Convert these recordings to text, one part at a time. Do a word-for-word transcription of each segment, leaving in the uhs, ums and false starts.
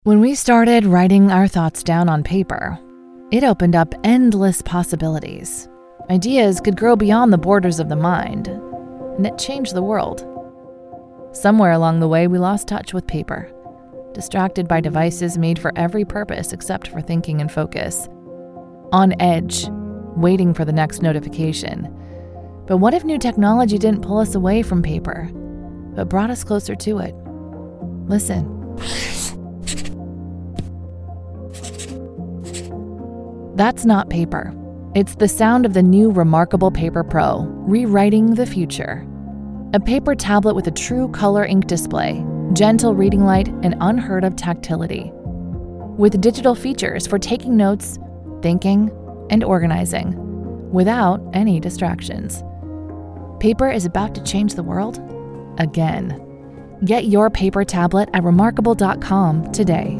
When we started writing our thoughts down on paper, it opened up endless possibilities. Ideas could grow beyond the borders of the mind, and it changed the world. Somewhere along the way, we lost touch with paper, distracted by devices made for every purpose except for thinking and focus. On edge, waiting for the next notification. But what if new technology didn't pull us away from paper, but brought us closer to it? Listen. That's not paper. It's the sound of the new Remarkable Paper Pro, rewriting the future. A paper tablet with a true color ink display, gentle reading light, and unheard of tactility. With digital features for taking notes, thinking, and organizing, without any distractions. Paper is about to change the world again. Get your paper tablet at remarkable dot com today.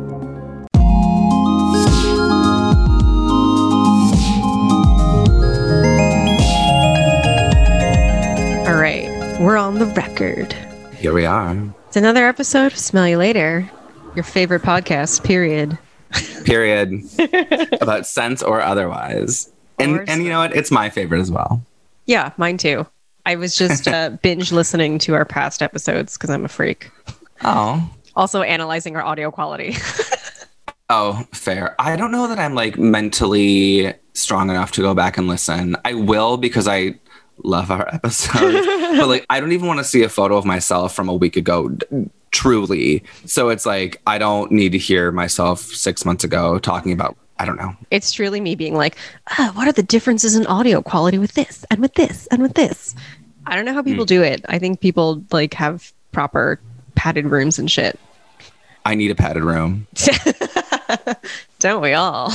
All right, we're on the record. Here we are. It's another episode of Smell You Later, your favorite podcast, period. Period. About sense or otherwise. And, and you know what? It's my favorite as well. Yeah, mine too. I was just uh, binge listening to our past episodes because I'm a freak. Oh. Also analyzing our audio quality. Oh, fair. I don't know that I'm like mentally strong enough to go back and listen. I will because I love our episodes. But like, I don't even want to see a photo of myself from a week ago, truly. So it's like, I don't need to hear myself six months ago talking about, I don't know. It's truly me being like, ah, what are the differences in audio quality with this and with this and with this? I don't know how people mm. do it. I think people like have proper padded rooms and shit. I need a padded room. Don't we all?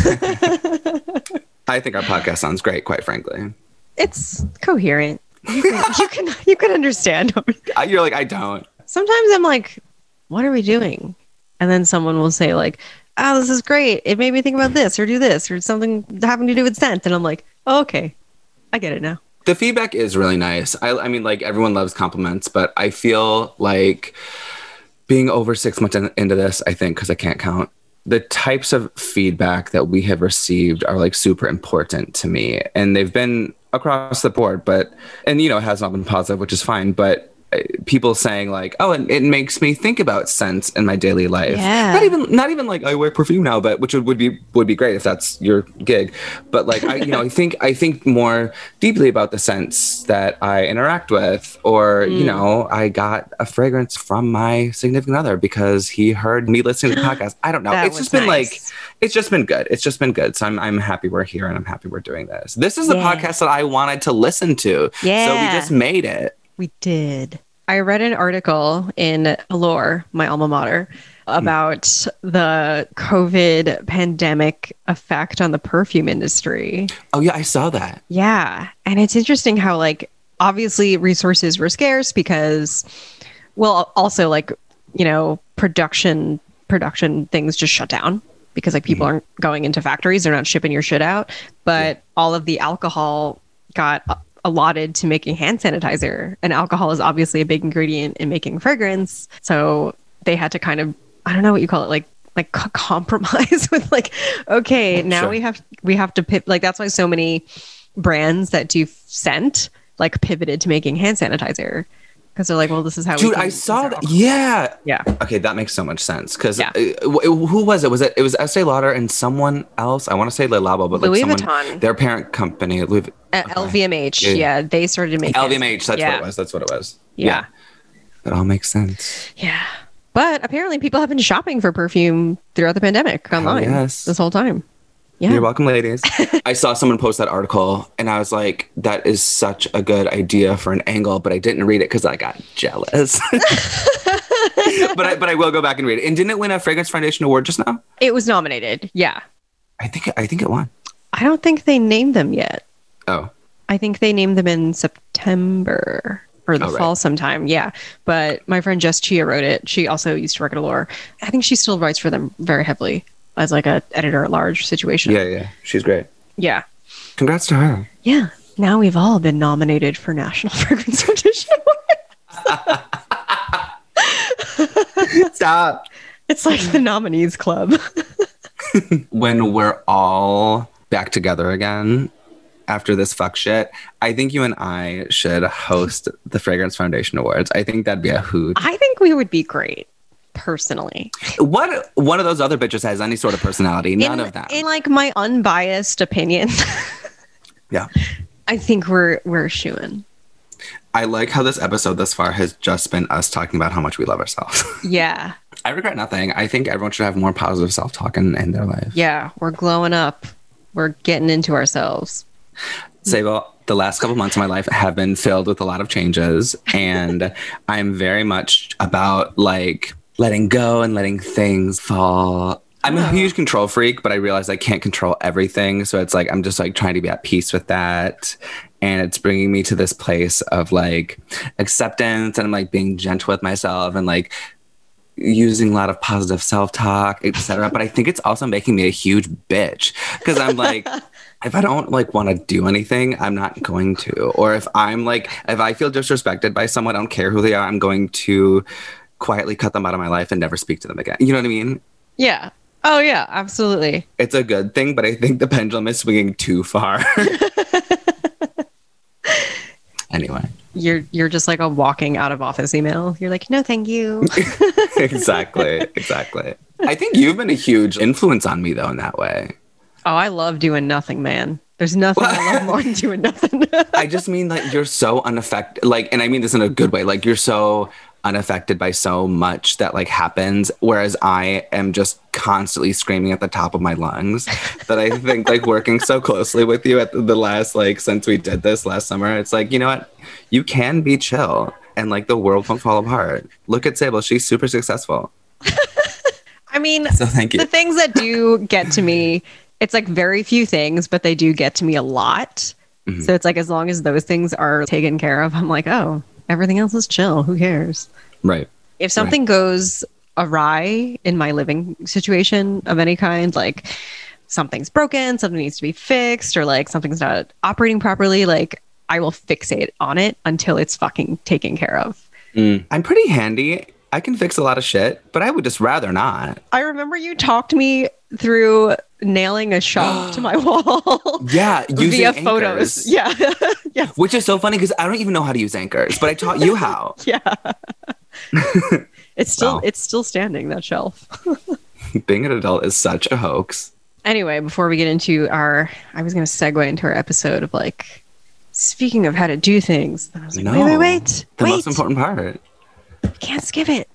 I think our podcast sounds great, quite frankly. It's coherent. You can, you can, you can understand. You're like, I don't. Sometimes I'm like, what are we doing? And then someone will say like, oh, this is great. It made me think about this or do this or something having to do with scent. And I'm like, oh, okay, I get it now. The feedback is really nice. I, I mean, like everyone loves compliments, but I feel like being over six months in, into this, I think, because I can't count, the types of feedback that we have received are like super important to me. And they've been across the board, but, and you know, it has not been positive, which is fine, but people saying like, oh, it, it makes me think about scents in my daily life. Yeah. Not even, not even like I wear perfume now, but which would, would be, would be great if that's your gig. But like, I, you know, I think, I think more deeply about the scents that I interact with, or, mm. you know, I got a fragrance from my significant other because he heard me listening to the podcast. I don't know. It's just been nice. like, it's just been good. It's just been good. So I'm, I'm happy we're here and I'm happy we're doing this. This is the yeah. podcast that I wanted to listen to. Yeah. So we just made it. We did. I read an article in Allure, my alma mater, about mm. the COVID pandemic effect on the perfume industry. Oh, yeah, I saw that. Yeah. And it's interesting how, like, obviously resources were scarce because, well, also, like, you know, production production things just shut down because, like, people mm. aren't going into factories. They're not shipping your shit out. But yeah. all of the alcohol got allotted to making hand sanitizer, and alcohol is obviously a big ingredient in making fragrance. So they had to kind of, I don't know what you call it, like like c- compromise with like, okay, now sure. we have we have to pip like that's why so many brands that do scent like pivoted to making hand sanitizer because they're like, well, this is how. Dude, we I saw that. Yeah, yeah. Okay, that makes so much sense because yeah. uh, who was it? Was it it was Estee Lauder and someone else? I want to say Le Labo, but like Louis someone, Vuitton, their parent company, Louis. Uh, okay. L V M H, yeah. yeah, they started making L V M H. That's yeah. what it was. That's what it was. Yeah. yeah, that all makes sense. Yeah, but apparently people have been shopping for perfume throughout the pandemic online. Oh, yes. This whole time. Yeah. You're welcome, ladies. I saw someone post that article and I was like, that is such a good idea for an angle, but I didn't read it because I got jealous. but I, but I will go back and read it. And didn't it win a Fragrance Foundation Award just now? It was nominated. Yeah. I think I think it won. I don't think they named them yet. Oh. I think they named them in September or the oh, fall right. sometime. Yeah. But my friend Jess Chia wrote it. She also used to work at Allure. I think she still writes for them very heavily as like a editor at large situation. Yeah, yeah. She's great. Yeah. Congrats to her. Yeah. Now we've all been nominated for National Fragrance Foundation Award. Stop. It's like the nominees club. When we're all back together again after this fuck shit, I think you and I should host the Fragrance Foundation Awards. I think that'd be a hoot. I think we would be great, personally. What one of those other bitches has any sort of personality? None in, of them. In like my unbiased opinion, Yeah. I think we're we're shoo-in. I like how this episode thus far has just been us talking about how much we love ourselves. Yeah. I regret nothing. I think everyone should have more positive self-talk in, in their life. Yeah, we're glowing up. We're getting into ourselves. Sable, the last couple months of my life have been filled with a lot of changes, and I'm very much about like letting go and letting things fall. I'm a huge control freak, but I realize I can't control everything. So it's like, I'm just like trying to be at peace with that. And it's bringing me to this place of like acceptance, and I'm like being gentle with myself and like using a lot of positive self-talk, et cetera. But I think it's also making me a huge bitch because I'm like, if I don't like want to do anything, I'm not going to. Or if I'm like, if I feel disrespected by someone, I don't care who they are, I'm going to quietly cut them out of my life and never speak to them again. You know what I mean? Yeah. Oh, yeah, absolutely. It's a good thing, but I think the pendulum is swinging too far. Anyway. You're you're just like a walking out of office email. You're like, no, thank you. Exactly. Exactly. I think you've been a huge influence on me, though, in that way. Oh, I love doing nothing, man. There's nothing I love more than doing nothing. I just mean like you're so unaffected. Like, and I mean this in a good way. Like you're so unaffected by so much that like happens, whereas I am just constantly screaming at the top of my lungs. That I think like working so closely with you at the, the last like since we did this last summer, it's like, you know what, you can be chill and like the world won't fall apart. Look at Sable, she's super successful. I mean, So thank you. The things that do get to me, it's like very few things, but they do get to me a lot. Mm-hmm. So it's like as long as those things are taken care of, I'm like, oh, everything else is chill. Who cares? Right. If something right. goes awry in my living situation of any kind, like something's broken, something needs to be fixed, or like something's not operating properly, like I will fixate on it until it's fucking taken care of. Mm. I'm pretty handy. I can fix a lot of shit, but I would just rather not. I remember you talked me through nailing a shelf to my wall. Yeah, using via anchors. Photos. Yeah. Yes. Which is so funny because I don't even know how to use anchors, but I taught you how. Yeah. It's still Wow. it's still standing, that shelf. Being an adult is such a hoax. Anyway, before we get into our, I was going to segue into our episode of like, speaking of how to do things. I was like, No, wait, wait, wait. The wait. most important part. Can't skip it.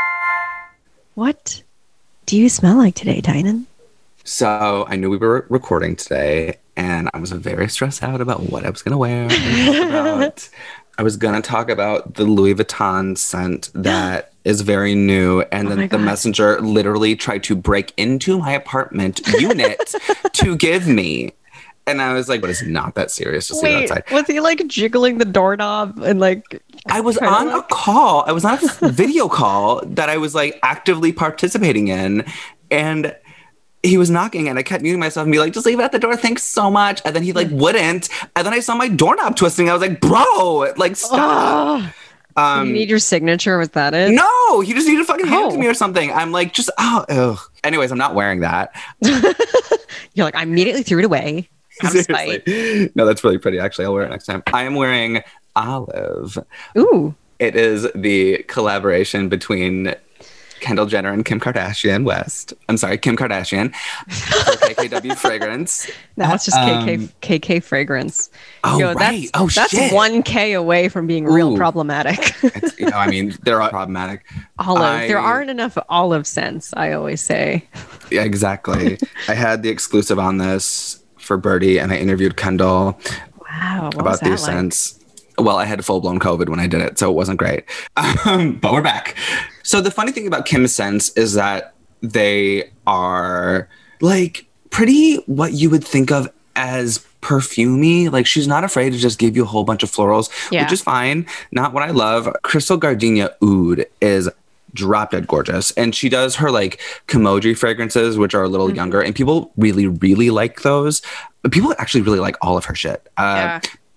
What do you smell like today, Tynan? So I knew we were recording today, and I was very stressed out about what I was going to wear. about. I was going to talk about the Louis Vuitton scent that is very new, and Oh then my the God. messenger literally tried to break into my apartment unit to give me. And I was like, but it's not that serious. Just leave it Wait, outside. was he like jiggling the doorknob and like... I was kinda on like- a call. I was on a video call that I was like actively participating in. And he was knocking and I kept muting myself and be like, just leave it at the door. Thanks so much. And then he like wouldn't. And then I saw my doorknob twisting. I was like, bro, like stop. Ugh. Um, Did you need your signature? Was that it? no, he just needed to fucking hand it to Oh. me or something. I'm like, just, oh, ugh. Anyways, I'm not wearing that. You're like, I immediately threw it away. Out of spite. Seriously. No, that's really pretty. Actually, I'll wear it next time. I am wearing Olive. Ooh. It is the collaboration between Kendall Jenner and Kim Kardashian West. I'm sorry, Kim Kardashian. For K K W Fragrance. That's just K K Um, K K fragrance. Oh, Yo, right. That's, Oh, that's shit. one K away from being real Ooh. problematic. It's, you know, I mean, they're all problematic. Olive. I- There aren't enough olive scents, I always say. Yeah, exactly. I had the exclusive on this for Birdie, and I interviewed Kendall Wow. What was about that these like? scents. Well, I had full blown COVID when I did it, so it wasn't great. Um, but we're back. So the funny thing about Kim's scents is that they are like pretty what you would think of as perfumey. Like she's not afraid to just give you a whole bunch of florals, Yeah. which is fine. Not what I love. Crystal Gardenia Oud is drop dead gorgeous, and she does her like Kimoji fragrances, which are a little Mm-hmm. younger, and people really really like those. But people actually really like all of her shit. Uh, Yeah.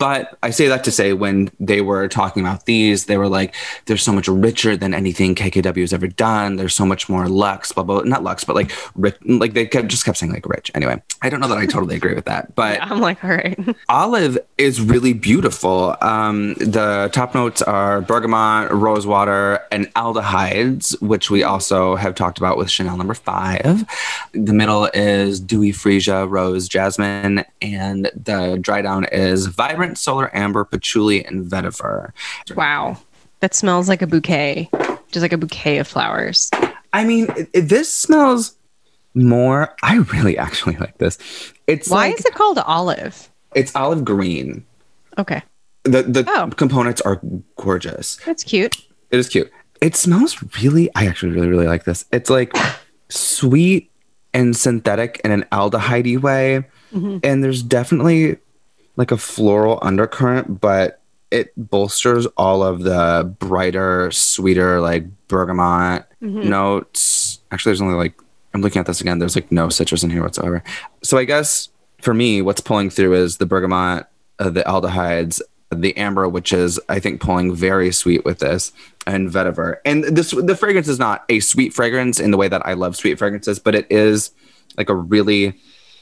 But I say that to say when they were talking about these, they were like, they're so much richer than anything K K W has ever done. There's so much more luxe, blah, blah, not luxe, but like rich. Like they kept, just kept saying like rich. Anyway, I don't know that I totally agree with that, but yeah, I'm like, all right. Olive is really beautiful. Um, the top notes are bergamot, rosewater, and aldehydes, which we also have talked about with Chanel number five. The middle is dewy freesia, rose, jasmine, and the dry down is vibrant solar amber, patchouli, and vetiver. Wow. That smells like a bouquet. Just like a bouquet of flowers. I mean, it, it, this smells more. I really actually like this. It's Why like, is it called olive? It's olive green. Okay. The the Oh. components are gorgeous. That's cute. It is cute. It smells really, I actually really, really like this. It's like sweet and synthetic in an aldehyde way. Mm-hmm. And there's definitely like a floral undercurrent, but it bolsters all of the brighter, sweeter, like bergamot mm-hmm. notes. Actually, there's only like, I'm looking at this again. There's like no citrus in here whatsoever. So I guess for me, what's pulling through is the bergamot, uh, the aldehydes, the amber, which is, I think, pulling very sweet with this, and vetiver. And this, the fragrance is not a sweet fragrance in the way that I love sweet fragrances, but it is like a really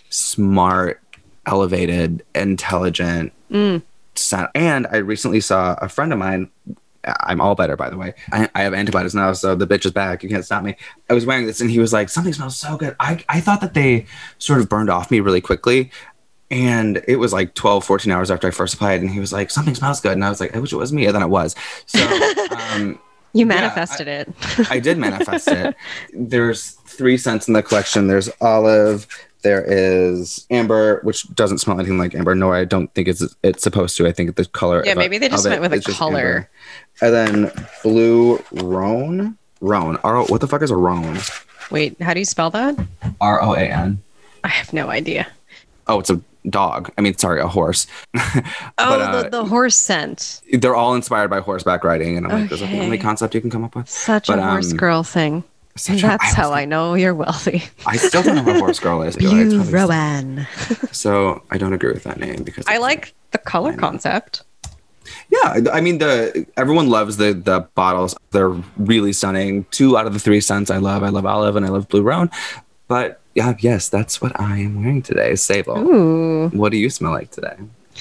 smart, elevated, intelligent mm. scent. And I recently saw a friend of mine. I'm all better, by the way. I, I have antibiotics now, so the bitch is back. You can't stop me. I was wearing this, and he was like, something smells so good. I, I thought that they sort of burned off me really quickly. And it was like twelve, fourteen hours after I first applied. And he was like, something smells good. And I was like, I wish it was me. And then it was. So um, you manifested yeah, I, it. I did manifest it. There's three scents in the collection. There's olive. There is amber, which doesn't smell anything like amber. No, I don't think it's it's supposed to. I think the color. Yeah, of maybe they just went with a color. And then blue roan. Roan. R- what the fuck is a roan? Wait, how do you spell that? R O A N. I have no idea. Oh, it's a dog. I mean, sorry, a horse. oh, but, uh, the, the horse scent. They're all inspired by horseback riding. And I'm okay. like, is that the only concept you can come up with? Such but, a horse um, girl thing. And a, that's I how I know you're wealthy. I still don't know what a horse girl is. Blue Rowan. So I don't agree with that name because I like the color concept. Yeah, I mean, the everyone loves the the bottles. They're really stunning. Two out of the three scents I love. I love olive and I love blue roan. But yeah, yes, that's what I am wearing today. Sable. Ooh. What do you smell like today?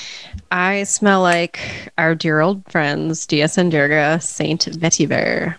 I smell like our dear old friends, Diaz and Durga, Saint Vetiver.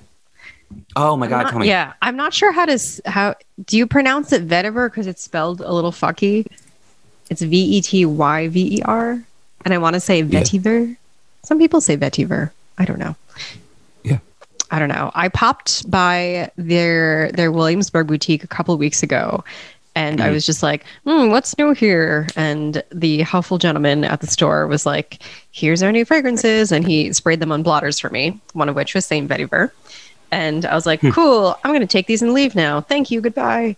Oh my God, not, tell me. Yeah, I'm not sure how to, how, do you pronounce it vetiver because it's spelled a little fucky? It's V E T Y V E R. And I want to say vetiver. Yeah. Some people say vetiver. I don't know. Yeah. I don't know. I popped by their their Williamsburg boutique a couple of weeks ago, and mm. I was just like, hmm, what's new here? And the helpful gentleman at the store was like, here's our new fragrances. And he sprayed them on blotters for me, one of which was Saint Vetiver. And I was like, cool, I'm going to take these and leave now. Thank you. Goodbye.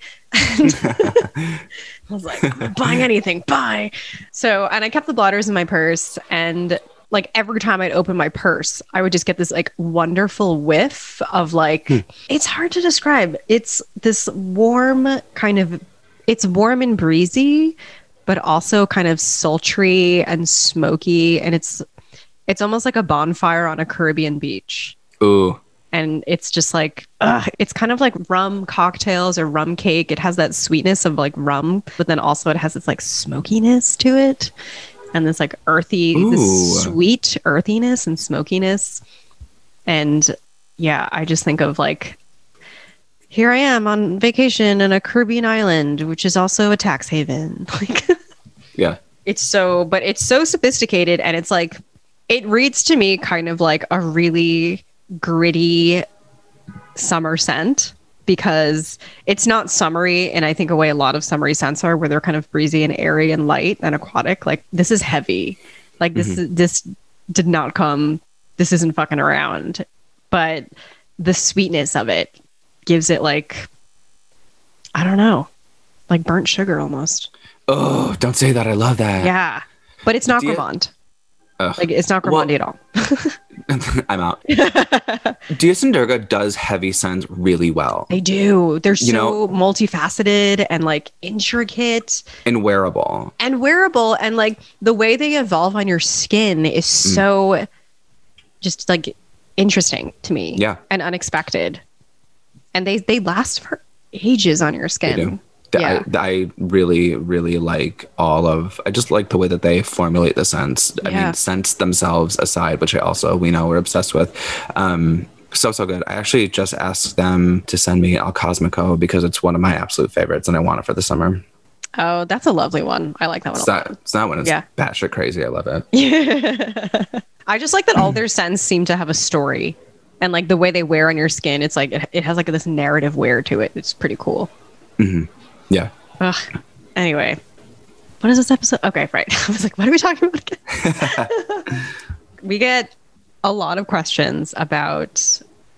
I was like, I'm not buying anything. Bye. So, and I kept the blotters in my purse. And like every time I'd open my purse, I would just get this like wonderful whiff of like, hmm. it's hard to describe. It's this warm kind of, it's warm and breezy, but also kind of sultry and smoky. And it's, it's almost like a bonfire on a Caribbean beach. Ooh. And it's just like, ugh, it's kind of like rum cocktails or rum cake. It has that sweetness of like rum, but then also it has this like smokiness to it. And this like earthy, Ooh. this sweet earthiness and smokiness. And yeah, I just think of like, here I am on vacation in a Caribbean island, which is also a tax haven. Like, yeah. It's so, but it's so sophisticated. And it's like, it reads to me kind of like a really gritty summer scent, because it's not summery, and I think a way a lot of summery scents are, where they're kind of breezy and airy and light and aquatic. Like this is heavy. Like this mm-hmm. this did not come, this isn't fucking around. But the sweetness of it gives it like, I don't know, like burnt sugar almost. Oh, don't say that. I love that. Yeah. But it's not Gourmand. Ugh. Like it's not gourmandy well, at all. I'm out. Dias and Durga does heavy scents really well. They do. They're so you know, multifaceted and like intricate and wearable and wearable. And like the way they evolve on your skin is so mm. just like interesting to me. Yeah. And unexpected. And they, they last for ages on your skin. They do. Yeah. I, I really, really like all of, I just like the way that they formulate the scents. Yeah. I mean, scents themselves aside, which I also, we know we're obsessed with. Um, so, so good. I actually just asked them to send me El Cosmico because it's one of my absolute favorites and I want it for the summer. Oh, that's a lovely one. I like that one it's a lot. That, it's that one. It's yeah. batshit crazy. I love it. Yeah. I just like that all their scents seem to have a story. And like the way they wear on your skin, it's like, it, it has like this narrative wear to it. It's pretty cool. Mm-hmm. Yeah. Ugh. Anyway, what is this episode? Okay, right. I was like, what are we talking about again? We get a lot of questions about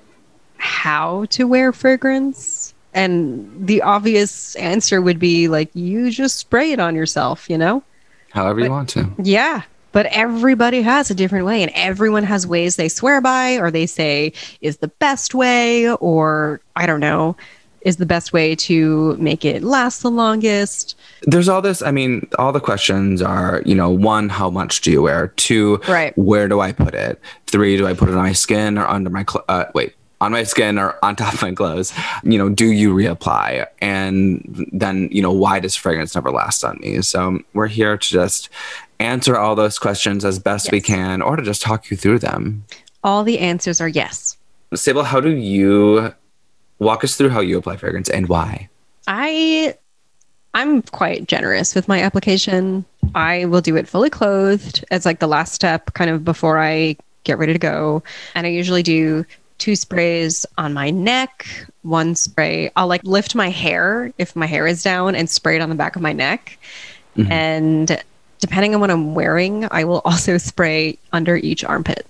how to wear fragrance. And the obvious answer would be like, you just spray it on yourself, you know? However but, you want to. Yeah. But everybody has a different way, and everyone has ways they swear by, or they say is the best way, or I don't know, is the best way to make it last the longest. There's all this, I mean, all the questions are, you know, one, how much do you wear? Two, right. where do I put it? Three, do I put it on my skin or under my, cl- uh, wait, on my skin or on top of my clothes? You know, do you reapply? And then, you know, why does fragrance never last on me? So we're here to just answer all those questions as best yes. we can, or to just talk you through them. All the answers are yes. Sable, how do you walk us through how you apply fragrance and why? I, I'm quite generous with my application. I will do it fully clothed as like the last step, kind of before I get ready to go. And I usually do two sprays on my neck, one spray. I'll like lift my hair if my hair is down and spray it on the back of my neck. Mm-hmm. And depending on what I'm wearing, I will also spray under each armpit.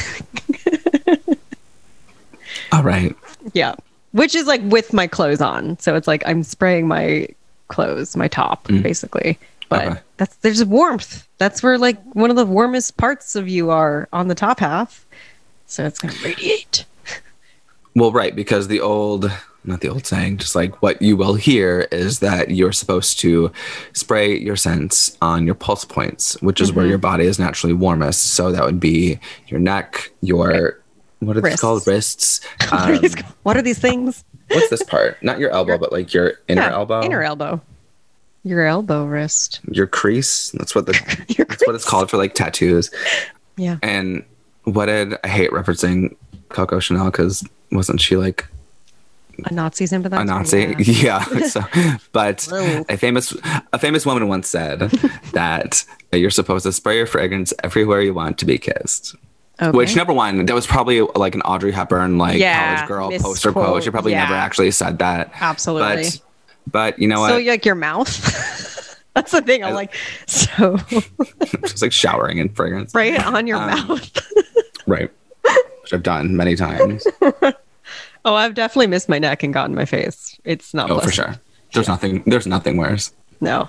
All right. Yeah. Which is like with my clothes on. So it's like I'm spraying my clothes, my top, mm. basically. But okay. that's there's warmth. That's where like one of the warmest parts of you are on the top half. So it's going to radiate. Well, right. Because the old... not the old saying, just like what you will hear is that you're supposed to spray your scents on your pulse points, which is mm-hmm. where your body is naturally warmest. So that would be your neck, your, right. what are these called? Wrists. Um, what, are these, what are these things? What's this part? Not your elbow, your, but like your inner yeah, elbow. Inner elbow. Your elbow wrist. Your crease. That's what the that's crease. What it's called for like tattoos. Yeah. And what did I hate referencing Coco Chanel because wasn't she like a Nazi sympathizer? A Nazi, yeah. yeah. So, but a famous a famous woman once said that you're supposed to spray your fragrance everywhere you want to be kissed. Okay. Which, number one, that was probably like an Audrey Hepburn, like yeah, college girl misquote. Poster quote. She probably yeah. never actually said that. Absolutely. But, but you know what? So, like your mouth? That's the thing. I'm I, like, so. Just like showering in fragrance. Spray it on your um, mouth. Right. Which I've done many times. Oh, I've definitely missed my neck and gotten my face. It's not. Oh, pleasant. For sure. There's yeah. nothing. There's nothing worse. No.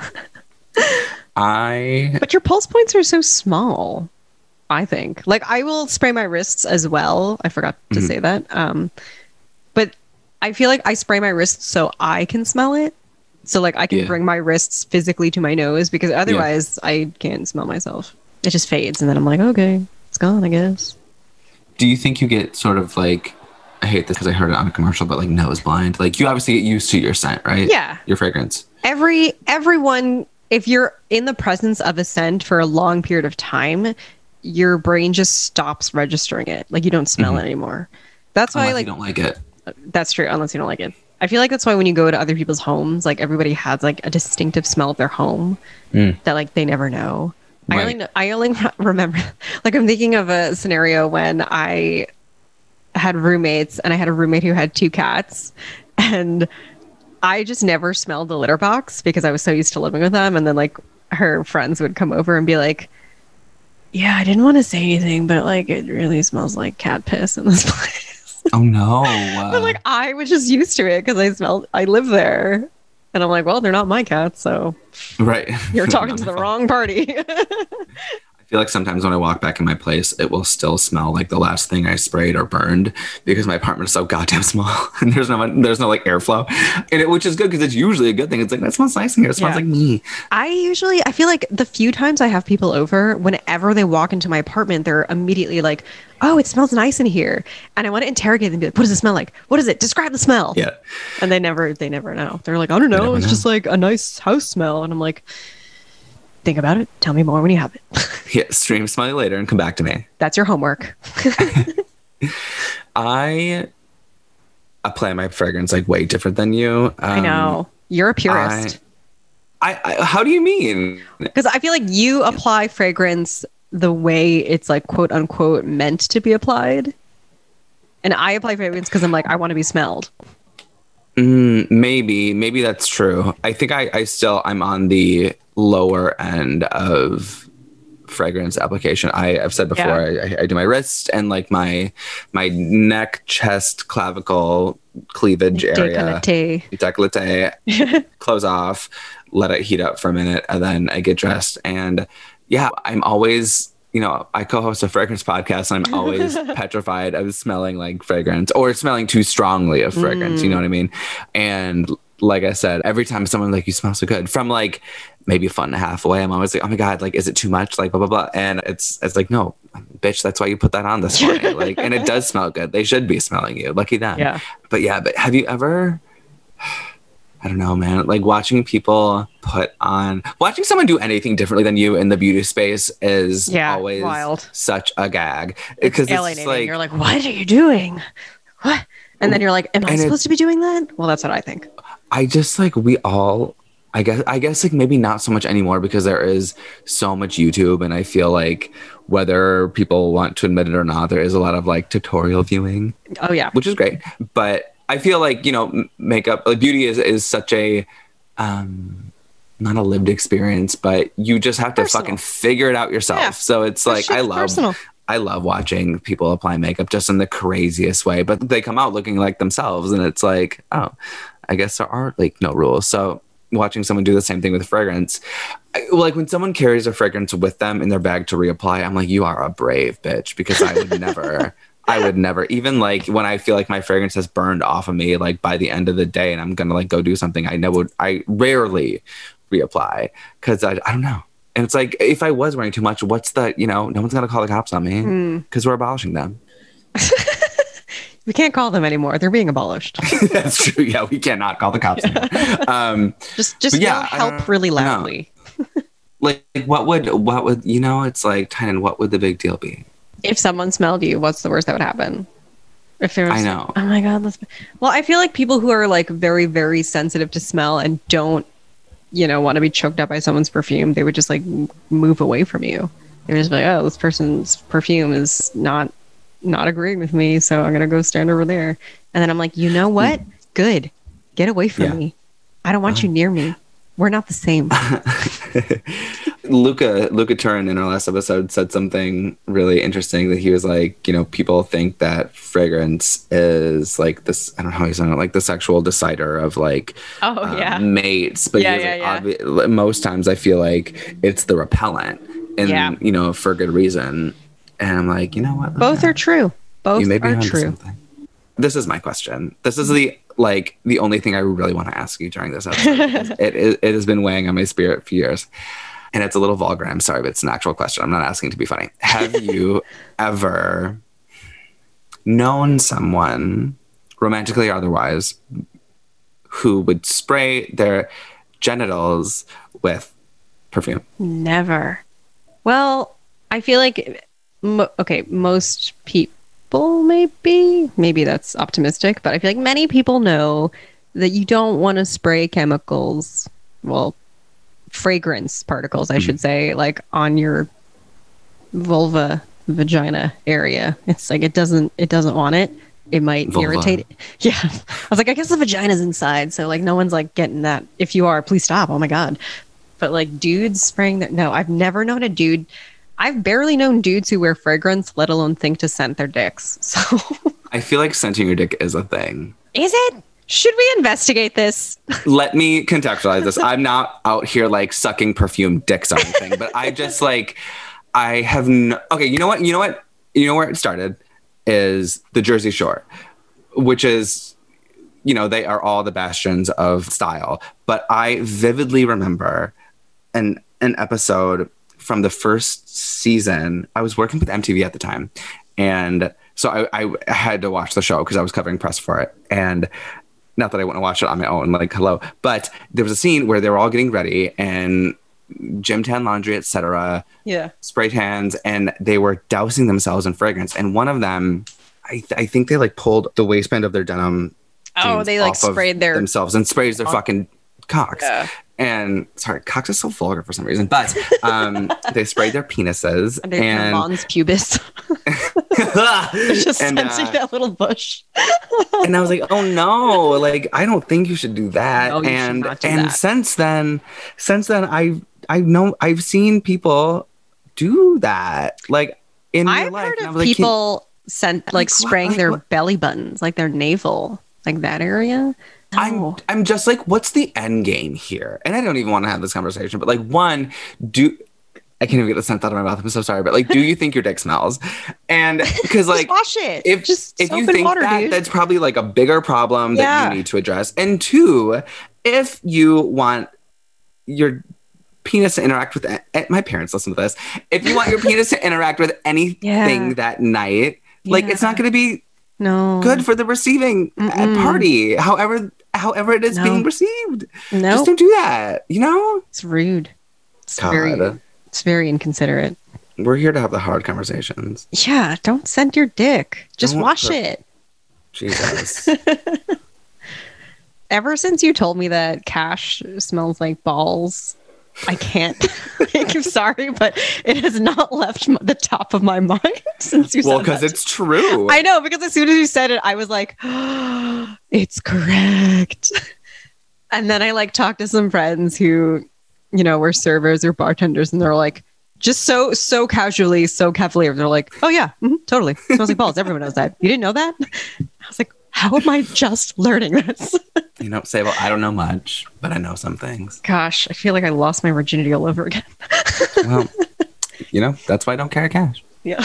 I. But your pulse points are so small. I think. Like I will spray my wrists as well. I forgot to mm-hmm. say that. Um, but I feel like I spray my wrists so I can smell it. So like I can yeah. bring my wrists physically to my nose because otherwise yeah. I can't smell myself. It just fades and then I'm like, okay, it's gone, I guess. Do you think you get sort of like, I hate this because I heard it on a commercial, but like nose blind? Like you obviously get used to your scent, right? Yeah. Your fragrance. Every, everyone, if you're in the presence of a scent for a long period of time, your brain just stops registering it. Like you don't smell mm-hmm. it anymore. That's why unless like you don't like it. That's true. Unless you don't like it. I feel like that's why when you go to other people's homes, like everybody has like a distinctive smell of their home mm. that like they never know. Right. I only know, I only remember like I'm thinking of a scenario when I had roommates and I had a roommate who had two cats and I just never smelled the litter box because I was so used to living with them. And then like her friends would come over and be like, yeah, I didn't want to say anything, but like it really smells like cat piss in this place. Oh no. But like I was just used to it because I smelled I live there. And I'm like, well, they're not my cats, so right. You're talking to the wrong party. I feel like sometimes when I walk back in my place, it will still smell like the last thing I sprayed or burned because my apartment is so goddamn small and there's no there's no like airflow, and it, which is good because it's usually a good thing. It's like, that smells nice in here. It smells Yeah. like me. I usually, I feel like the few times I have people over, whenever they walk into my apartment, they're immediately like, oh, it smells nice in here. And I want to interrogate them and be like, what does it smell like? What is it? Describe the smell. Yeah. And they never, they never know. They're like, I don't know. never It's know. just like a nice house smell. And I'm like, think about it. Tell me more when you have it. Yeah. Stream smell you later and come back to me. That's your homework. I apply my fragrance like way different than you. Um, I know. You're a purist. I, I, how do you mean? Because I feel like you apply fragrance the way it's like quote unquote meant to be applied. And I apply fragrance because I'm like, I want to be smelled. Mm, maybe, maybe that's true. I think I, I still, I'm on the lower end of fragrance application. I, I've said before, Yeah. I, I do my wrist and like my, my neck, chest, clavicle, cleavage area, Décolleté. décolleté, close off, let it heat up for a minute, and then I get dressed. And yeah, I'm always, you know, I co-host a fragrance podcast, and I'm always petrified of smelling like fragrance or smelling too strongly of fragrance. Mm. You know what I mean? And like I said, every time someone like, you smell so good, from like maybe a foot and a half away, I'm always like, oh my God, like, is it too much? Like, blah, blah, blah. And it's, it's like, no, bitch, that's why you put that on this morning. Like, and it does smell good. They should be smelling you. Lucky them. Yeah. But yeah, but have you ever, I don't know, man, like watching people put on, watching someone do anything differently than you in the beauty space is Yeah, always wild. such a gag. Because it's, Alienating. like, You're like, what are you doing? What? And then you're like, am I And it- supposed to be doing that? Well, that's what I think. I just like, we all, I guess, I guess like maybe not so much anymore because there is so much YouTube, and I feel like whether people want to admit it or not, there is a lot of like tutorial viewing, Oh, yeah. which is great. But I feel like, you know, m- makeup, like beauty is, is such a, um, not a lived experience, but you just have to Personal. fucking figure it out yourself. Yeah. So it's That like, shit's I love, personal. I love watching people apply makeup just in the craziest way, but they come out looking like themselves. And it's like, oh, I guess there are like no rules. So watching someone do the same thing with fragrance, I, like when someone carries a fragrance with them in their bag to reapply, I'm like, you are a brave bitch, because I would never, I would never, even like when I feel like my fragrance has burned off of me, like by the end of the day, and I'm going to like go do something, I never, I rarely reapply because I, I don't know. And it's like, if I was wearing too much, what's the, you know, no one's going to call the cops on me because we're abolishing them. We can't call them anymore. They're being abolished. That's true. Yeah, we cannot call the cops anymore. Um, Just just But yeah, yell I help don't really know. loudly. like, what would, what would, you know, it's like, Tynan, what would the big deal be? If someone smelled you, what's the worst that would happen? If there was, I know. Oh my God. That's, well, I feel like people who are like very, very sensitive to smell and don't, you know, want to be choked up by someone's perfume, they would just like m- move away from you. They would just be like, oh, this person's perfume is not not agreeing with me, so I'm gonna go stand over there. And then I'm like, you know what? Good. Get away from Yeah. me. I don't want you near me. We're not the same. Luca Luca Turin in our last episode said something really interesting, that he was like, you know, people think that fragrance is like this, I don't know how he's on it, like the sexual decider of like Oh, um, yeah. mates, but Yeah, he was yeah, like, obvi- most times I feel like it's the repellent, and Yeah. you know, for good reason. And I'm like, you know what, Both Luca, are true. Both you may be are onto true. something. This is my question. This is the like the only thing I really want to ask you during this episode. it, it it has been weighing on my spirit for years, and it's a little vulgar. I'm sorry, but it's an actual question. I'm not asking to be funny. Have you ever known someone, romantically or otherwise, who would spray their genitals with perfume? Never. Well, I feel like, mo- okay, most people maybe, maybe that's optimistic, but I feel like many people know that you don't want to spray chemicals, well, fragrance particles, I should say, like on your vulva, vagina area. It's like, it doesn't, it doesn't want it. It might Vulva. irritate it. Yeah. I was like, I guess the vagina's inside. So like no one's like getting that. If you are, please stop. Oh my God. But like dudes spraying that. No, I've never known a dude. I've barely known dudes who wear fragrance, let alone think to scent their dicks. So I feel like scenting your dick is a thing. is it? Should we investigate this? Let me contextualize this. I'm not out here like sucking perfume dicks or anything, but I just like, I have no. Okay, you know what? You know what? You know where it started is the Jersey Shore, which is, you know, they are all the bastions of style. But I vividly remember an an episode from the first season. I was working with M T V at the time, and so I, I had to watch the show because I was covering press for it. And not that I wouldn't watch it on my own, like, hello. But there was a scene where they were all getting ready and gym tan laundry, et cetera. Yeah. Spray tans, and they were dousing themselves in fragrance. And one of them, I, th- I think they like pulled the waistband of their denim. Oh, they like sprayed their themselves and sprays their fucking cocks. Yeah. And sorry, cocks is so vulgar for some reason, but um, they sprayed their penises and their and mons pubis. Just and, sensing uh, that little bush. And I was like, oh no, like I don't think you should do that. No, you should and not do and that. since then, since then, I I know I've seen people do that, like in real I've life. heard And I of was like, people sent like like, what- spraying like, their what- belly buttons, like their navel, like that area. I'm No. I'm just like, what's the end game here? And I don't even want to have this conversation, but like, one, do I can't even get the scent out of my mouth. I'm so sorry, but like, do you think your dick smells? And because like, Just wash it. if just if soap you and think water, that, dude. that's probably like a bigger problem that Yeah. you need to address. And two, if you want your penis to interact with eh, my parents listen to this. If you want your penis to interact with anything Yeah. that night, like Yeah. it's not going to be no good for the receiving uh, Mm-mm. party. However, however it is No. being received. No, Just don't do that. You know? it's rude. It's God. very, it's very inconsiderate. We're here to have the hard conversations. Yeah, don't send your dick. Just Don't wash put- it. Jesus. Ever since you told me that cash smells like balls, I can't. Like, I'm sorry, but it has not left m- the top of my mind since you Well, said because that. it's true. I know, because as soon as you said it, I was like, oh, it's correct. And then I like talked to some friends who, you know, were servers or bartenders, and they're like, just so so casually, so cavalier. They're like, oh yeah, mhm, totally. Smells like balls. Everyone knows that. You didn't know that? I was like, how am I just learning this? You know, say, well, I don't know much, but I know some things. Gosh, I feel like I lost my virginity all over again. Well, you know, that's why I don't carry cash. Yeah.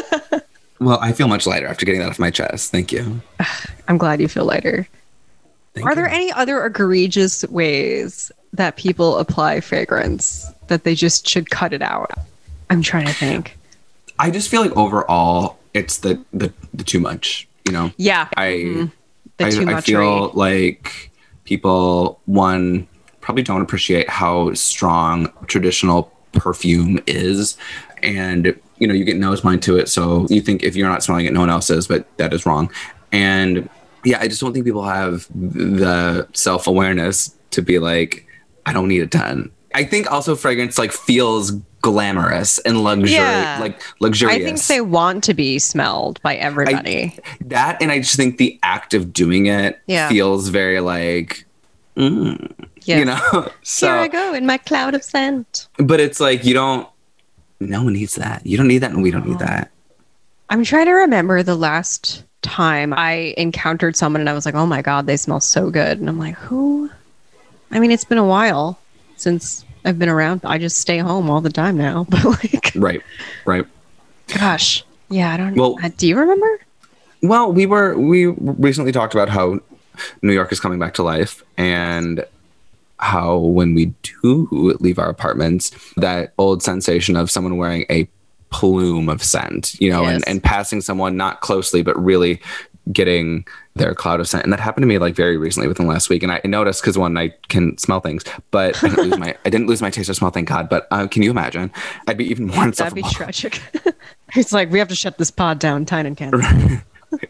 Well, I feel much lighter after getting that off my chest. Thank you. I'm glad you feel lighter. Thank Are you. there any other egregious ways that people apply fragrance that they just should cut it out? I'm trying to think. I just feel like overall, it's the the, the too much. You know, Yeah. I mhm. The I, too I much feel rate. like people one probably don't appreciate how strong traditional perfume is, and you know you get nose blind to it, so you think if you're not smelling it, no one else is, but that is wrong. And yeah, I just don't think people have the self-awareness to be like, I don't need a ton. I think also fragrance like feels glamorous and luxury, Yeah. like luxurious. I think they want to be smelled by everybody. that, and I just think the act of doing it Yeah. feels very like, mm, Yeah. you know. So, Here I go in my cloud of scent. but it's like you don't. No one needs that. You don't need that, and we don't need that. I'm trying to remember the last time I encountered someone and I was like, oh my God, they smell so good. And I'm like, who? I mean, it's been a while since I've been around. I just stay home all the time now. But like, Right, right. gosh. Yeah, I don't Well- uh, do you remember? Well, we were we recently talked about how New York is coming back to life, and how when we do leave our apartments, that old sensation of someone wearing a plume of scent, you know, Yes. and, and passing someone not closely, but really getting their cloud of scent. And that happened to me like very recently within the last week. And I noticed because one, I can smell things, but I didn't lose my, I didn't lose my taste or smell, thank God. But uh, can you imagine? I'd be even more That'd be insufferable. tragic. It's like, we have to shut this pod down, Tynan can.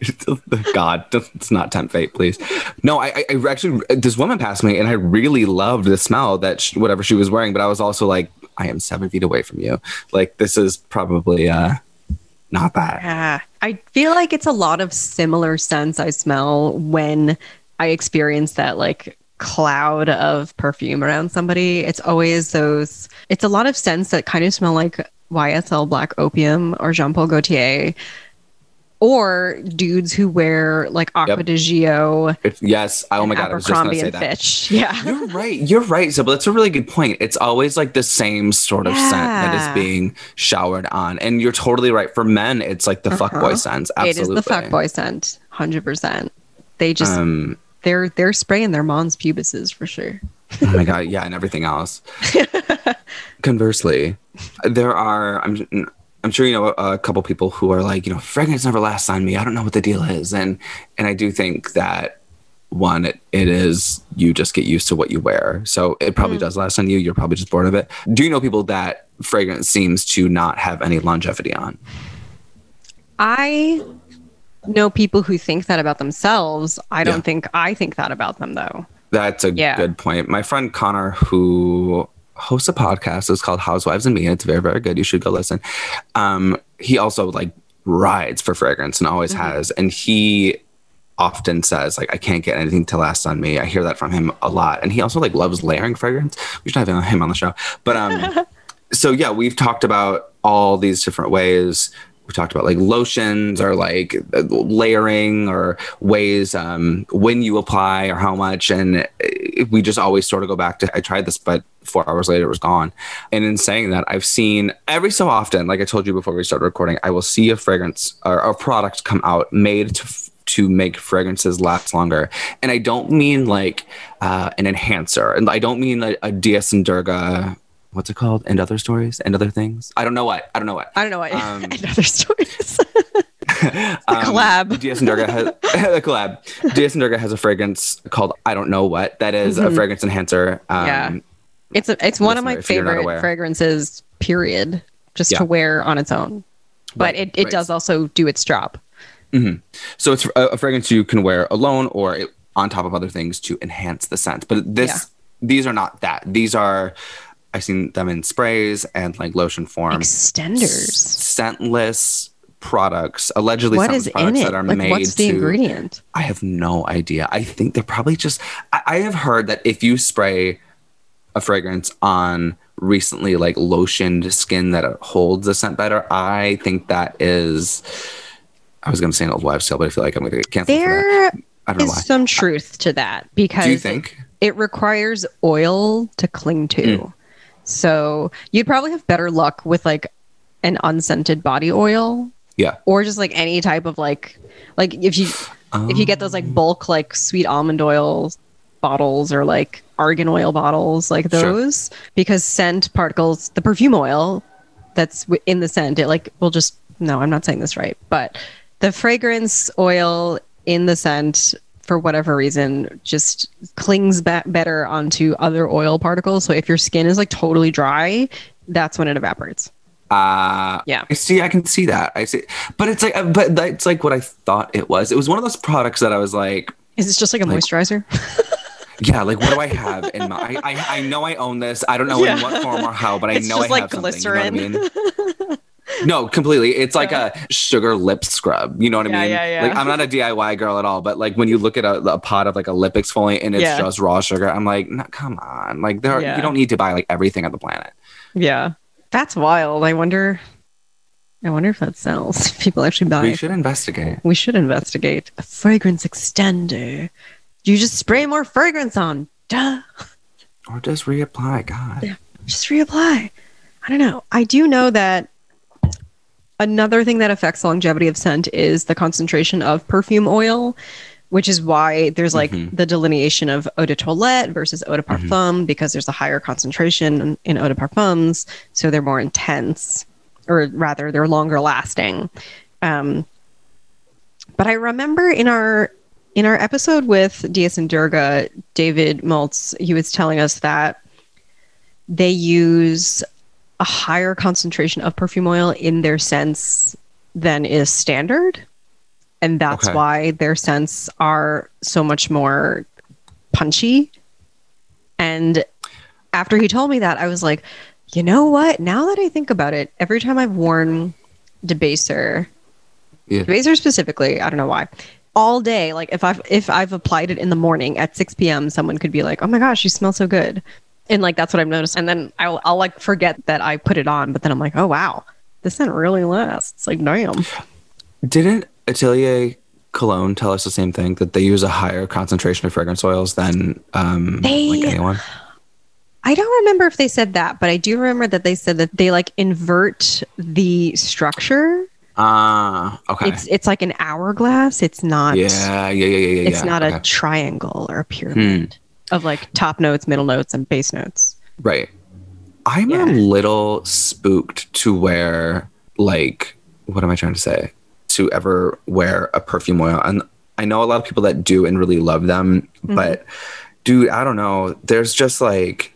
God, let's not tempt fate, please. No, I, I actually, this woman passed me and I really loved the smell that sh- whatever she was wearing, but I was also like, I am seven feet away from you. Like, this is probably uh, not that. Yeah. I feel like it's a lot of similar scents I smell when I experience that like cloud of perfume around somebody. It's always those, it's a lot of scents that kind of smell like Y S L Black Opium or Jean Paul Gaultier, Or dudes who wear like Aqua Yep. di Gio. It's, yes. Oh my God. I was just going to Abercrombie say and that. Fitch. Yeah. You're right. You're right. So, but that's a really good point. It's always like the same sort of scent that Yeah. is being showered on. And you're totally right. For men, it's like the fuckboy scents. Absolutely. It is the fuckboy scent, one hundred percent. They just, Um, they're they're spraying their mom's pubises for sure. oh my God. Yeah. And everything else. Conversely, there are, I'm, I'm sure you know a, a couple people who are like, you know, fragrance never lasts on me. I don't know what the deal is. And, and I do think that one, it, it is, you just get used to what you wear. So it probably Mm. does last on you. You're probably just bored of it. Do you know people that fragrance seems to not have any longevity on? I know people who think that about themselves. I don't Yeah. think I think that about them though. That's a Yeah. good point. My friend Connor, who hosts a podcast, it's called Housewives and Me. It's very, very good. You should go listen. Um, he also like rides for fragrance and always Mm-hmm. has. And he often says like, I can't get anything to last on me. I hear that from him a lot. And he also like loves layering fragrance. We should have him on the show. But um, so yeah, we've talked about all these different ways. We talked about like lotions or like layering or ways um, when you apply or how much. And we just always sort of go back to, I tried this, but four hours later it was gone. And in saying that, I've seen every so often, like I told you before we started recording, I will see a fragrance or a product come out made to to make fragrances last longer. And I don't mean like uh, an enhancer. And I don't mean a, a Dias and Durga, what's it called? And Other Stories? And Other Things? I don't know what. I don't know what. I don't know what Um, and other stories. Um, collab. Dias and Durga has a collab. Dias and Durga has a fragrance called I Don't Know What. That is a fragrance enhancer. Um, Yeah. It's a, it's one of my listener, if you're not favorite aware. fragrances, period, just Yeah. to wear on its own. But Right, it, it right. does also do its job. So it's a, a fragrance you can wear alone or it, on top of other things to enhance the scent. But this, Yeah. these are not that. These are, I've seen them in sprays and like lotion form. Extenders. Scentless products, allegedly What scentless is in products it? that are Like, made what's the to. ingredient? I have no idea. I think they're probably just. I, I have heard that if you spray a fragrance on recently like lotioned skin that holds the scent better, I think that is. I was going to say an old wives' tale, but I feel like I'm going to get canceled for There that. I don't know is why. some truth to that because Do you think? it, it requires oil to cling to. Mm. So you'd probably have better luck with like an unscented body oil Yeah. or just like any type of like like if you if you get those like bulk like sweet almond oil bottles or like argan oil bottles like Sure. those because scent particles, the perfume oil that's w- in the scent, it like will just no, I'm not saying this right, but the fragrance oil in the scent for whatever reason just clings ba- better onto other oil particles. So if your skin is like totally dry, that's when it evaporates. Uh, Yeah. I see. I can see that. I see. But it's like, but that's like what I thought it was. It was one of those products that I was like, Is this just like a moisturizer? yeah, like what do I have in my? I I, I know I own this. I don't know in Yeah. what form or how, but I It's know just I like have something. You know what I mean? glycerin. No, completely. It's like a sugar lip scrub. You know what I Yeah, mean? yeah, yeah. Like I'm not a D I Y girl at all, but like when you look at a, a pot of like a lip exfoliant and it's Yeah. just raw sugar, I'm like, no, come on. Like there, are, Yeah. you don't need to buy like everything on the planet. Yeah. That's wild. I wonder I wonder if that sells. If people actually buy We it. should investigate. We should investigate. A fragrance extender. You just spray more fragrance on. Duh. Or just reapply. God. Just reapply. I don't know. I do know that another thing that affects longevity of scent is the concentration of perfume oil, which is why there's like Mhm. the delineation of eau de toilette versus eau de parfum because there's a higher concentration in, in eau de parfums, so they're more intense, or rather, they're longer lasting. Um, but I remember in our in our episode with Dias and Durga, David Maltz, he was telling us that they use a higher concentration of perfume oil in their scents than is standard. And that's Okay. why their scents are so much more punchy. And after he told me that, I was like, you know what? Now that I think about it, every time I've worn Debaser, Yeah. Debaser specifically, I don't know why, all day, like if I've if I've applied it in the morning at six p.m., someone could be like, oh my gosh, you smell so good. And like that's what I've noticed. And then I'll I'll like forget that I put it on, but then I'm like, oh wow, this scent really lasts. Like damn. Didn't Atelier Cologne tell us the same thing, that they use a higher concentration of fragrance oils than um, They- like anyone? I don't remember if they said that, but I do remember that they said that they like invert the structure. Ah, okay. It's it's like an hourglass. It's not. yeah, yeah, yeah, yeah, yeah. It's yeah. not okay. a triangle or a pyramid of like top notes, middle notes, and base notes. Right. I'm Yeah. a little spooked to wear, like, what am I trying to say? To ever wear a perfume oil. And I know a lot of people that do and really love them, Mm-hmm. but dude, I don't know. There's just like,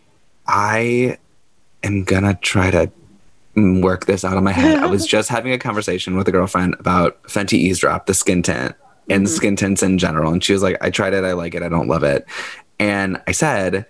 I am gonna try to work this out in my head. I was just having a conversation with a girlfriend about Fenty Eavesdrop, the skin tint, and Mm-hmm. skin tints in general. And she was like, I tried it, I like it, I don't love it. And I said,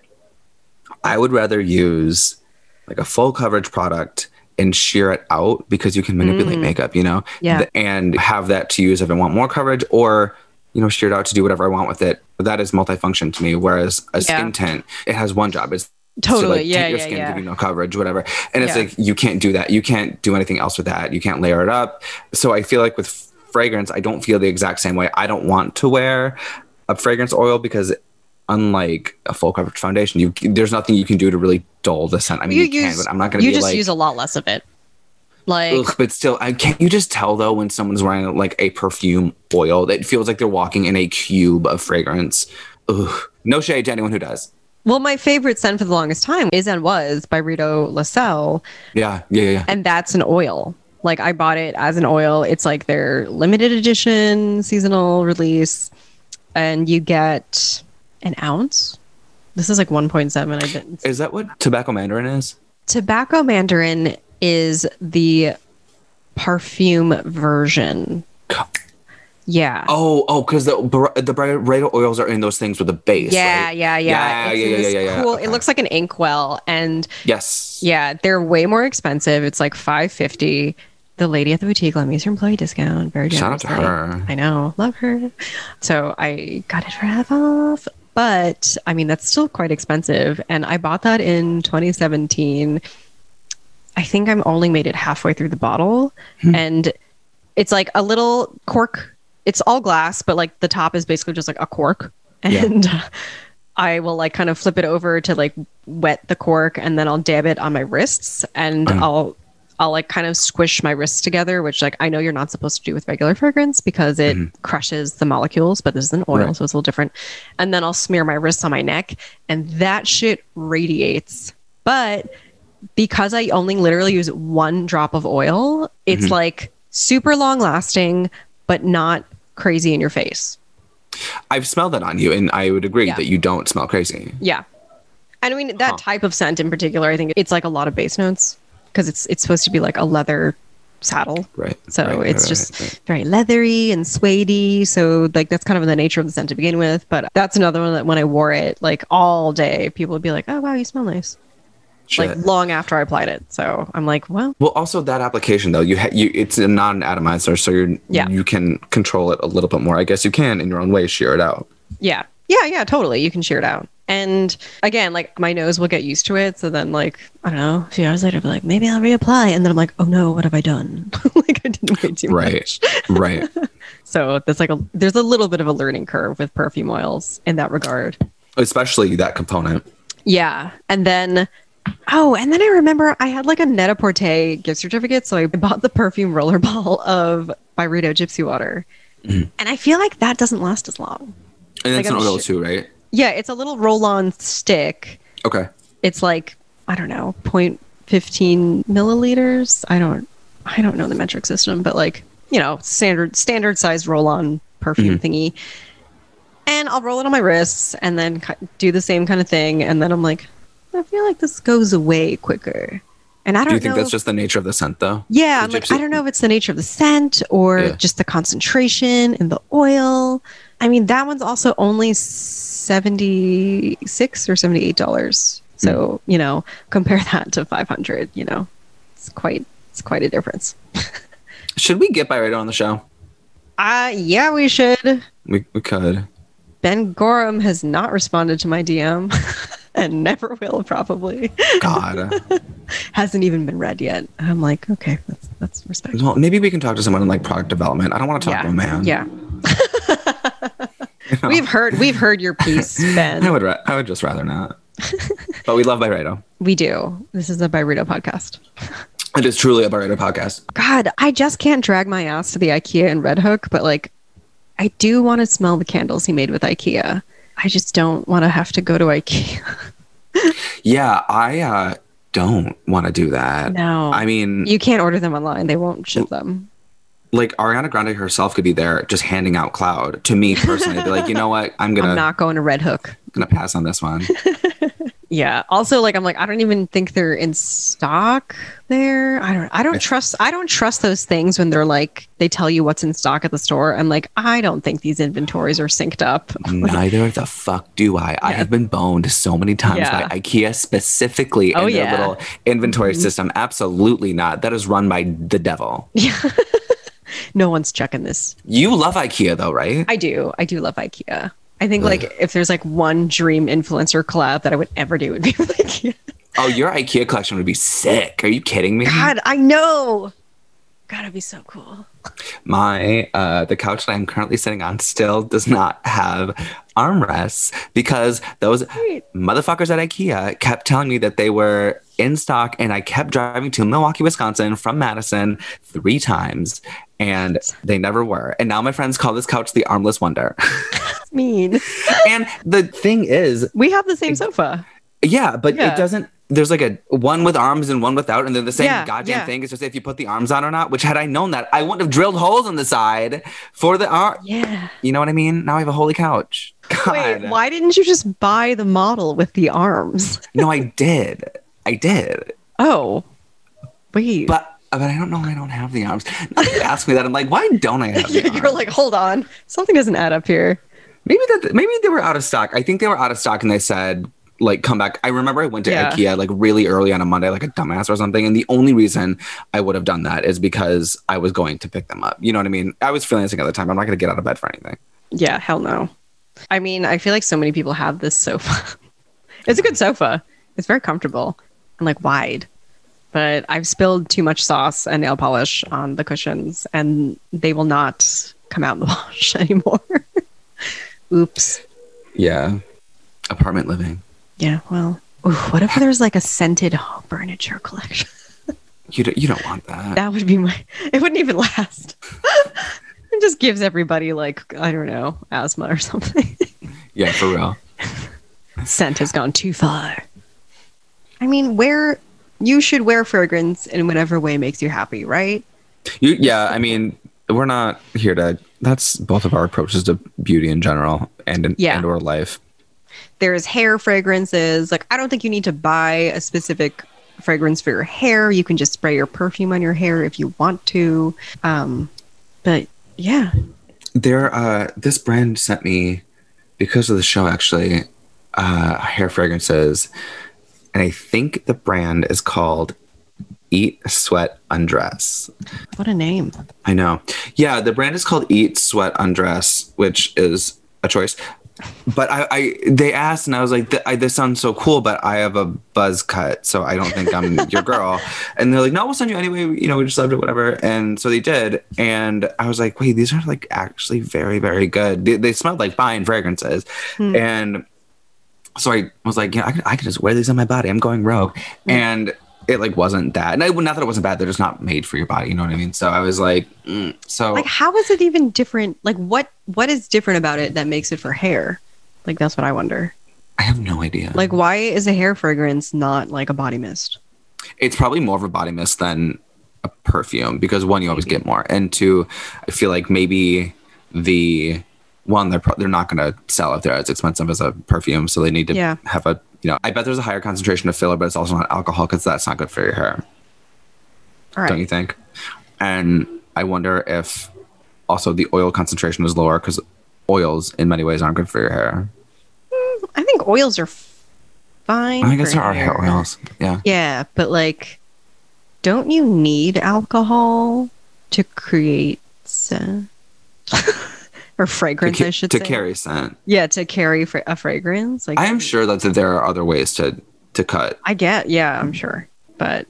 I would rather use like a full coverage product and shear it out, because you can manipulate makeup, you know? Yeah. Th- And have that to use if I want more coverage, or, you know, shear it out to do whatever I want with it. That is multifunction to me. Whereas a Yeah. skin tint, it has one job. It's Totally. to like Yeah, tint your yeah, skin, yeah. give you no coverage, whatever. And it's Yeah. like, you can't do that. You can't do anything else with that. You can't layer it up. So I feel like with fragrance, I don't feel the exact same way. I don't want to wear a fragrance oil, because unlike a full coverage foundation, you there's nothing you can do to really dull the scent. I mean, you, can, but I'm not going to You be just like, use a lot less of it. Like, ugh, but still, I can't you just tell though when someone's wearing like a perfume oil, it feels like they're walking in a cube of fragrance. Ugh. No shade to anyone who does. well, my favorite scent for the longest time is and was by Rito Lascelles, Yeah, yeah, yeah. yeah. and that's an oil. Like, I bought it as an oil. It's like their limited edition seasonal release, and you get an ounce. This is like one point seven. I didn't. Is that what tobacco mandarin is? Tobacco Mandarin is the perfume version. Yeah. Oh, oh, because the bar- the Brito oils are in those things with a base. yeah, right? yeah, yeah, yeah, It's yeah, yeah, this yeah, yeah. Cool. Okay. It looks like an inkwell, and Yes. yeah, they're way more expensive. It's like five fifty. The lady at the boutique let me use her employee discount. Very Shout out to generously. her. I know, love her. So I got it for half off. But I mean, that's still quite expensive. And I bought that in twenty seventeen. I think I'm only made it halfway through the bottle. Hmm. And it's like a little cork. It's all glass, but like the top is basically just like a cork. Yeah. And I will like kind of flip it over to like wet the cork, and then I'll dab it on my wrists, and Uh-huh. I'll I'll like kind of squish my wrists together, which like I know you're not supposed to do with regular fragrance because it crushes the molecules, but this is an oil, Right. so it's a little different. And then I'll smear my wrists on my neck, and that shit radiates. But because I only literally use one drop of oil, it's like super long lasting, but not crazy in your face. I've smelled that on you, and I would agree Yeah. that you don't smell crazy. Yeah. And I mean, that Huh. type of scent in particular, I think it's like a lot of base notes because it's it's supposed to be like a leather saddle. Right. So right, right, it's right, just right. very leathery and suedey. So like that's kind of the nature of the scent to begin with. But that's another one that when I wore it like all day, people would be like, "Oh wow, you smell nice." Shit. Like long after I applied it. So I'm like, well, Well, also that application though, you ha- you it's a non-atomizer, so you're Yeah. you can control it a little bit more. I guess you can in your own way shear it out. yeah, yeah, yeah, totally. You can shear it out. And again, like my nose will get used to it. So then, like, I don't know, a few hours later, I'll be like, maybe I'll reapply. And then I'm like, oh no, what have I done? Like I didn't way too Right. much. Right. So there's like a there's a little bit of a learning curve with perfume oils in that regard. Especially that component. Yeah. And then oh, and then I remember I had like a Net-a-Porter gift certificate. So I bought the perfume rollerball of Byredo Gypsy Water. Mhm. And I feel like that doesn't last as long. And Like it's an I'm oil su- too, right? Yeah, it's a little roll-on stick. Okay. It's like, I don't know, zero point one five milliliters. I don't I don't know the metric system, but like, you know, standard standard size roll-on perfume thingy. And I'll roll it on my wrists and then ki- do the same kind of thing. And then I'm like, I feel like this goes away quicker. And I don't Do you think know. that's just the nature of the scent though? Yeah, the I'm like, gypsy- I don't know if it's the nature of the scent or Yeah. just the concentration in the oil. I mean, that one's also only seventy-six or seventy-eight dollars. So, Hmm. you know, compare that to five hundred, you know, it's quite, it's quite a difference. Should we get Byredo on the show? Uh, yeah, we should. We we could. Ben Gorham has not responded to my D M and never will probably. God. hasn't even been read yet. And I'm like, okay, that's that's respectful. Well, maybe we can talk to someone in like product development. I don't want to talk Yeah. to a man. Yeah. You know? We've heard we've heard your piece, Ben. I would ra- I would just rather not. But we love Byredo. We do. This is a Byredo podcast. It is truly a Byredo podcast. God, I just can't drag my ass to the IKEA in Red Hook, but like, I do want to smell the candles he made with IKEA. I just don't want to have to go to IKEA. Yeah, I uh, don't want to do that. No. I mean, You can't order them online. They won't ship them. like Ariana Grande herself could be there just handing out cloud to me personally. I'd be like, you know what? I'm gonna I'm not going to Red Hook. gonna pass on this one. Yeah. Also, like, I'm like, I don't even think they're in stock there. I don't. I don't trust. I don't trust those things when they're like they tell you what's in stock at the store. I'm like, I don't think these inventories are synced up. Neither the fuck do I. I have been boned so many times Yeah. by IKEA specifically Oh, in their yeah. little inventory system. Absolutely not. That is run by the devil. No one's checking this. You love IKEA though, right? I do. I do love IKEA. I think like if there's like one dream influencer collab that I would ever do, it would be with IKEA. Oh, your IKEA collection would be sick. Are you kidding me? God, I know. God, it'd be so cool. My uh the couch that I'm currently sitting on still does not have armrests because those Right. motherfuckers at IKEA kept telling me that they were in stock, and I kept driving to Milwaukee, Wisconsin from Madison three times, and they never were. And now my friends call this couch the armless wonder. It's mean. And the thing is, We have the same sofa. yeah, but Yeah. it doesn't. There's like a one with arms and one without, and they're the same Yeah, goddamn yeah. thing. It's just if you put the arms on or not. Which had I known that, I wouldn't have drilled holes in the side for the arm. Yeah. You know what I mean? Now I have a holy couch. God. Wait, why didn't you just buy the model with the arms? No, I did. I did. Oh, wait. But but I don't know why I don't have the arms. Now that you ask me that, I'm like, why don't I have the arms? You're like, hold on, something doesn't add up here. Maybe that maybe they were out of stock. I think they were out of stock, and they said like come back. I remember I went to Yeah. IKEA like really early on a Monday, like a dumbass or something. And the only reason I would have done that is because I was going to pick them up. You know what I mean? I was freelancing at the time. I'm not going to get out of bed for anything. Yeah, hell no. I mean, I feel like so many people have this sofa. It's a good sofa. It's very comfortable and like wide. But I've spilled too much sauce and nail polish on the cushions, and they will not come out in the wash anymore. Oops. Yeah, apartment living. Yeah, well, ooh, what if there's like a scented furniture collection? You don't, you don't want that. That would be my. It wouldn't even last. It just gives everybody like I don't know asthma or something. Yeah, for real. Scent has gone too far. I mean, wear you should wear fragrance in whatever way makes you happy, right? You, yeah, I mean, we're not here to. That's both of our approaches to beauty in general and in, Yeah. and or life. There's hair fragrances. Like I don't think you need to buy a specific fragrance for your hair. You can just spray your perfume on your hair if you want to. Um, but yeah, There, uh, this brand sent me because of the show actually, uh, hair fragrances, and I think the brand is called Eat, Sweat, Undress. what a name. I know. Yeah, the brand is called Eat, Sweat, Undress, which is a choice. But I, I they asked, and I was like, "Th- I, "This sounds so cool, but I have a buzz cut, so I don't think I'm your girl." And they're like, "No, we'll send you anyway. You know, we just loved it, whatever." And so they did, and I was like, "Wait, these are like actually very, very good. They, they smelled like fine fragrances." Hmm. And so I was like, "Yeah, I can, I can just wear these on my body. I'm going rogue." Hmm. And it like wasn't that, and I, not that it wasn't bad. They're just not made for your body. You know what I mean? So I was like, mm. so Like, how is it even different? Like, what what is different about it that makes it for hair? Like, that's what I wonder. I have no idea. Like, why is a hair fragrance not like a body mist? It's probably more of a body mist than a perfume because one, you always get more, and two, I feel like maybe the one they're pro- they're not going to sell if they're as expensive as a perfume, so they need to Yeah. have a you know. I bet there's a higher concentration of filler, but it's also not alcohol because that's not good for your hair. All right. Don't you think? And I wonder if also the oil concentration is lower because oils in many ways aren't good for your hair. I think oils are f- fine. I guess for there are hair oils. Yeah. Yeah, but like, don't you need alcohol to create scent? Or To, fragrance, ca- I should to say. carry scent. Yeah, to carry fra- a fragrance. Like, I am sure that there are other ways to to cut. I get, yeah, I'm sure. But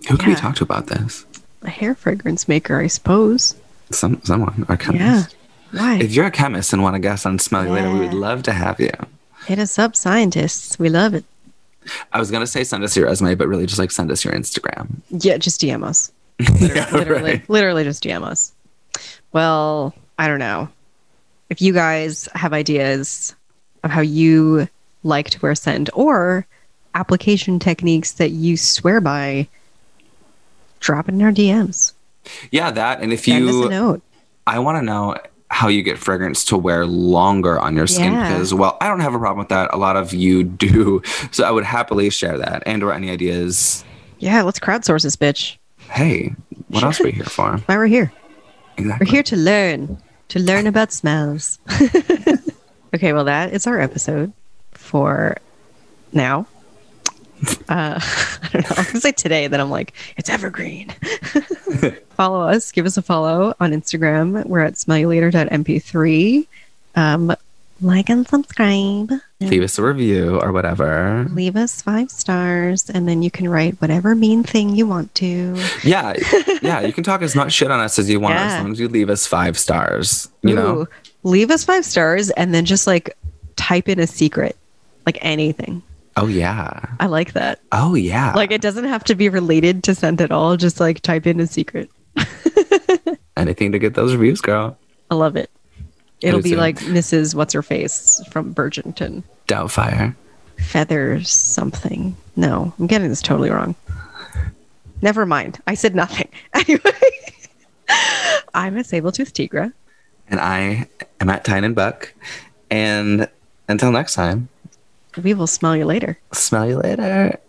Who can Yeah. we talk to about this? A hair fragrance maker, I suppose. Some someone, our chemist. Yeah. Why? If you're a chemist and want to guest on Smell You Later, we would Yeah. love to have you. Hit us up, scientists. We love it. I was gonna say send us your resume, but really just like send us your Instagram. Yeah, just D M us. Yeah, Literally, right. literally just D M us. Well, I don't know. If you guys have ideas of how you like to wear scent or application techniques that you swear by, drop it in our D Ms. Yeah, that. And if Send us a you, note. I want to know how you get fragrance to wear longer on your skin Yeah. because, well, I don't have a problem with that. A lot of you do. So I would happily share that and or any ideas. Yeah, let's crowdsource this bitch. Hey, what else are we here for? Why we're here. Exactly. We're here to learn, to learn about smells. Okay, well, that is our episode for now. Uh, I don't know. I was going to say today, then I'm like, it's evergreen. Follow us. Give us a follow on Instagram. We're at smell you later dot m p three. Um, like and subscribe. Leave us a review or whatever. Leave us five stars, and then you can write whatever mean thing you want to. Yeah, yeah. You can talk as much shit on us as you want, Yeah. as long as you leave us five stars. You know, Ooh, leave us five stars, and then just like type in a secret, like anything. oh yeah, I like that. oh yeah. Like it doesn't have to be related to scent at all. Just like type in a secret. Anything to get those reviews, girl. I love it. It'll do be too. like Missus What's Her Face from Burgington. Doubtfire. Feathers something. No, I'm getting this totally wrong. Never mind. I said nothing. Anyway, I'm a Sabletooth Tigra. And I am at Tyne and Buck. And until next time, We will smell you later. smell you later.